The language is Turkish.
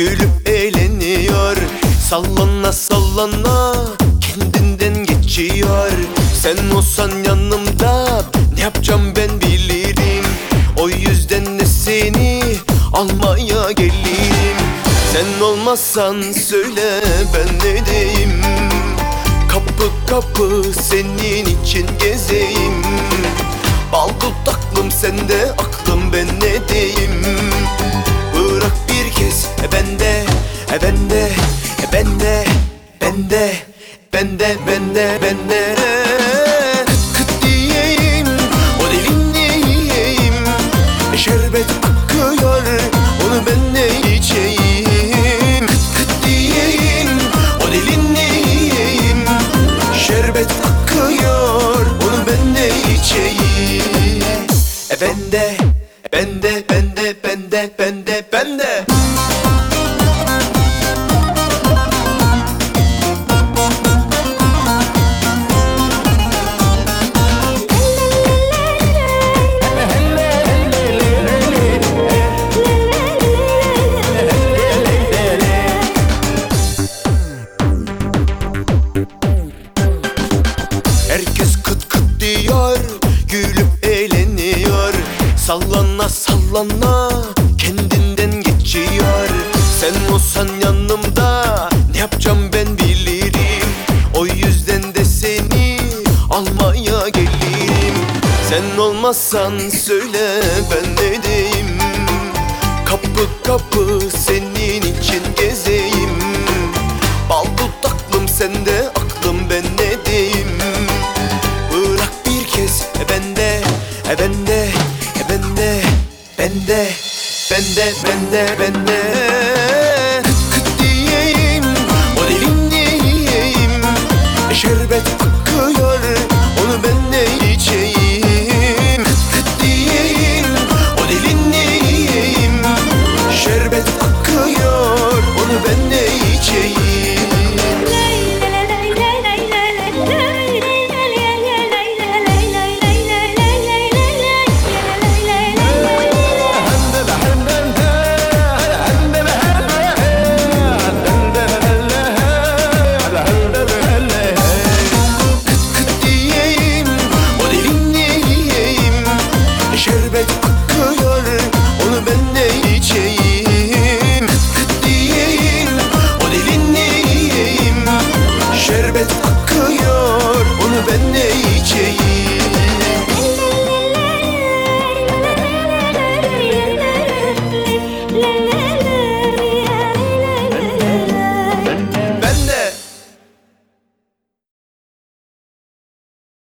gülüp eğleniyor. Sallana sallana kendinden geçiyor. Sen olsan yanımda ne yapacağım ben bilirim. O yüzden de seni almaya gelirim. Sen olmazsan söyle ben ne diyeyim. Kapı kapı senin için gezeyim. Bal dudaklım sende aklım ben ne diyeyim. Bırak bir kez bende, bende, bende, bende, bende, bende, bende. Kıt kıt diyeyim, o dilini yiyeyim. Şerbet akıyor, onu ben ne içeyim. Kıt kıt diyeyim, o dilini yiyeyim. Şerbet akıyor, onu ben ne içeyim. Bende, bende, bende, bende, bende, bende. Herkes kıt kıt diyor, gülüp eğleniyor. Sallana sallana kendinden geçiyor. Sen olsan yanımda ne yapacağım ben bilirim. O yüzden de seni almaya gelirim. Sen olmazsan söyle ben ne diyeyim. Kapı kapı senin için gezeyim. Bal dudaklım sende aklım ben ne diyeyim. Bırak bir kez bende, bende, bende, bende, bende, bende, bende. Kıt kıt diyeyim, o dilini yiyeyim. Şerbet